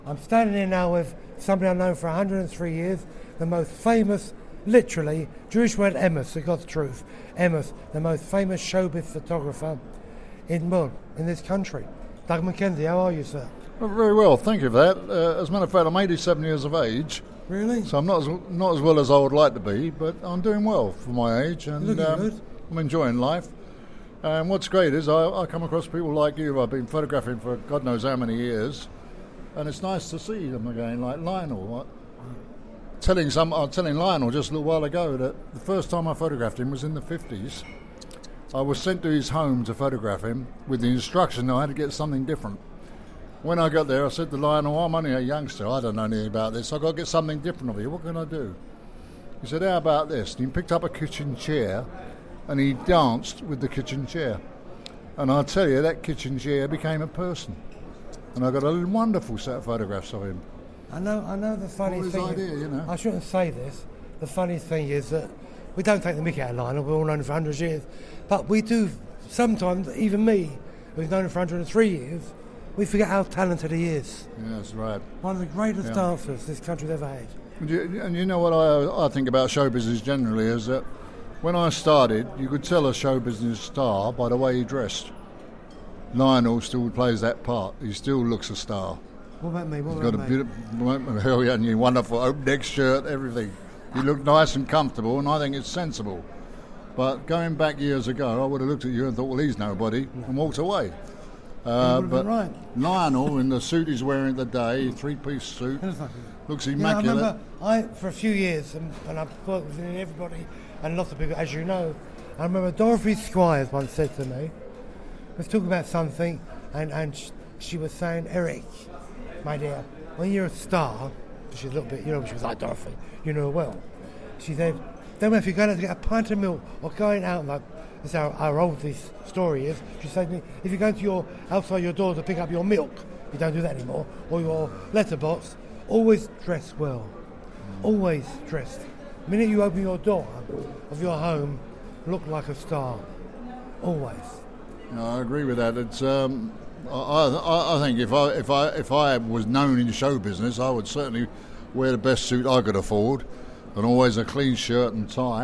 I'm standing here now with somebody I've known for 103 years, the most famous, literally, Jewish word emes, the God's truth, emes, the most famous showbiz photographer in this country. Doug Mackenzie, how are you, sir? Well, very well, thank you for that. As a matter of fact, I'm 87 years of age. Really? So I'm not as well as I would like to be, but I'm doing well for my age, and good. I'm enjoying life. And what's great is I come across people like you. I've been photographing for God knows how many years, and it's nice to see them again, like Lionel. I was telling Lionel just a little while ago that the first time I photographed him was in the 50s. I was sent to his home to photograph him with the instruction that I had to get something different. When I got there, I said to Lionel, I'm only a youngster, I don't know anything about this, I've got to get something different of you, what can I do? He said, how about this? And he picked up a kitchen chair and he danced with the kitchen chair. And I'll tell you, that kitchen chair became a person. And I got a wonderful set of photographs of him. I know the funny thing. Idea, you know. I shouldn't say this. The funny thing is that we don't take the mickey out of Lionel. We've all known him for 100 years, but we do sometimes. Even me, who's known him for 103 years, we forget how talented he is. Yeah, that's right. One of the greatest dancers this country's ever had. And you know what I think about show business generally is that when I started, you could tell a show business star by the way he dressed. Lionel still plays that part. He still looks a star. What about me? He's got a beautiful, wonderful open neck shirt, everything. You look nice and comfortable, and I think it's sensible. But going back years ago, I would have looked at you and thought, well, he's nobody, and walked away. But right. Lionel, in the suit he's wearing today, three-piece suit, looks immaculate. I remember, for a few years, and I've worked with everybody and lots of people, as you know, I remember Dorothy Squires once said to me, was talking about something, and she was saying, Eric, my dear, when you're a star, she's a little bit, she was like Dorothy, you know her well. She said, then if you're going out to get a pint of milk or going out, like, this is how old this story is, she said to me, if you're going to outside your door to pick up your milk, you don't do that anymore, or your letterbox, always dress well. Always dressed. The minute you open your door of your home, look like a star. Always. No, I agree with that. It's I think if I was known in the show business, I would certainly wear the best suit I could afford, and always a clean shirt and tie,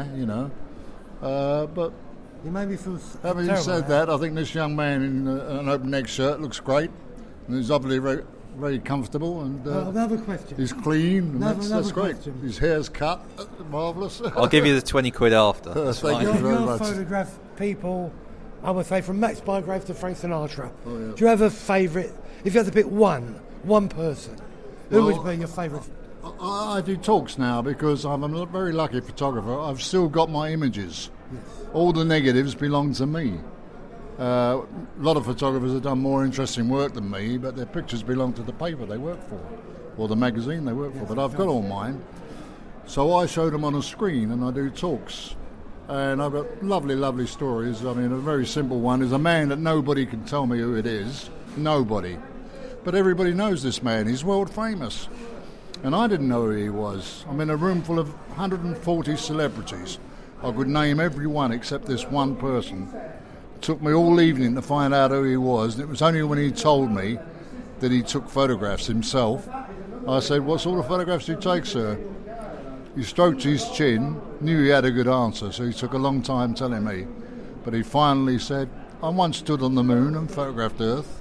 But you made me feel having said that, I think this young man in an open neck shirt looks great, and he's obviously very, very comfortable. And another question. He's clean, and that's great. Question. His hair's cut, marvellous. I'll give you the 20 quid after. Thank you very much. Photograph people, I would say, from Max Bygrave to Frank Sinatra. Oh, yeah. Do you have a favourite? If you had to pick one person, who would be your favourite? I do talks now because I'm a very lucky photographer. I've still got my images. Yes. All the negatives belong to me. A lot of photographers have done more interesting work than me, but their pictures belong to the paper they work for, or the magazine they work for. But I've got all mine. So I show them on a screen and I do talks. And I've got lovely, lovely stories. I mean, a very simple one is a man that nobody can tell me who it is. Nobody. But everybody knows this man. He's world famous. And I didn't know who he was. I'm in a room full of 140 celebrities. I could name every one except this one person. It took me all evening to find out who he was. And it was only when he told me that he took photographs himself. I said, what sort of photographs do you take, sir? He stroked his chin, knew he had a good answer, so he took a long time telling me. But he finally said, I once stood on the moon and photographed Earth.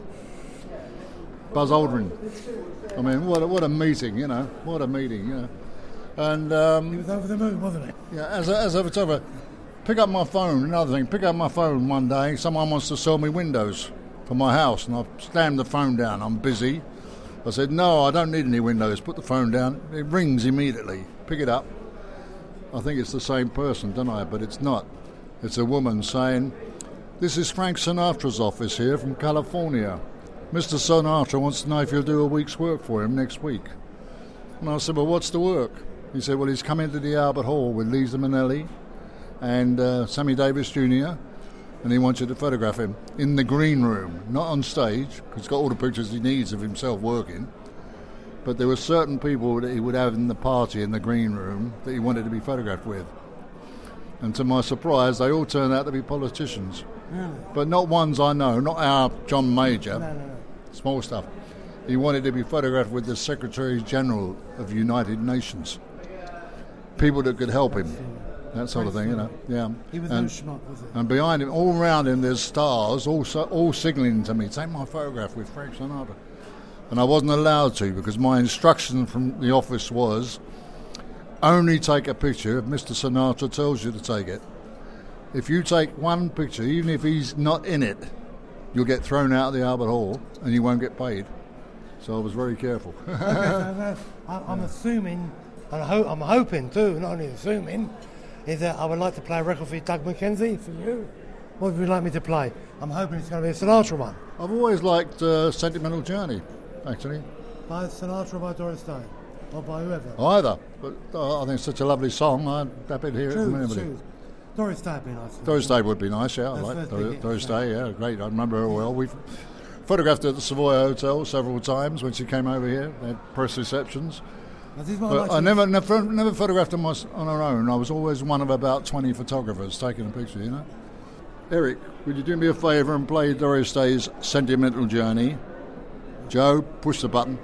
Buzz Aldrin. I mean, what a meeting, What a meeting, And he was over the moon, wasn't it? Yeah, as a photographer, pick up my phone one day, someone wants to sell me windows for my house, and I slammed the phone down. I'm busy. I said, no, I don't need any windows. Put the phone down. It rings immediately. Pick it up. I think it's the same person, don't I? But it's not. It's a woman saying, this is Frank Sinatra's office here from California. Mr. Sinatra wants to know if you'll do a week's work for him next week. And I said, well, what's the work? He said, well, he's come into the Albert Hall with Liza Minnelli and Sammy Davis Jr., and he wants you to photograph him in the green room, not on stage, because he's got all the pictures he needs of himself working. But there were certain people that he would have in the party in the green room that he wanted to be photographed with. And to my surprise, they all turned out to be politicians. Really? But not ones I know, not our John Major. No. Small stuff. he wanted to be photographed with the Secretary General of the United Nations. People that could help him, that sort of thing, you know. Yeah. He was no schmuck, was he? And behind him, all around him, there's stars, all signalling to me, take my photograph with Frank Sinatra. And I wasn't allowed to because my instruction from the office was only take a picture if Mr. Sinatra tells you to take it. If you take one picture, even if he's not in it, you'll get thrown out of the Albert Hall and you won't get paid. So I was very careful. Okay, so I'm assuming, and I'm hoping too, not only assuming, is that I would like to play a record for Doug McKenzie, for you. What would you like me to play? I'm hoping it's going to be a Sinatra one. I've always liked Sentimental Journey, actually. By Sinatra or by Doris Day? Or by whoever? Either. But I think it's such a lovely song. I'd happy to hear it from anybody. Choose. Doris Day would be nice. Doris Day would be nice, yeah. I like Doris Day, yeah, great. I remember her well. We've photographed her at the Savoy Hotel several times when she came over here. They had press receptions. But I never photographed her on her own. I was always one of about 20 photographers taking a picture, you know. Eric, would you do me a favour and play Doris Day's Sentimental Journey? Joe, push the button.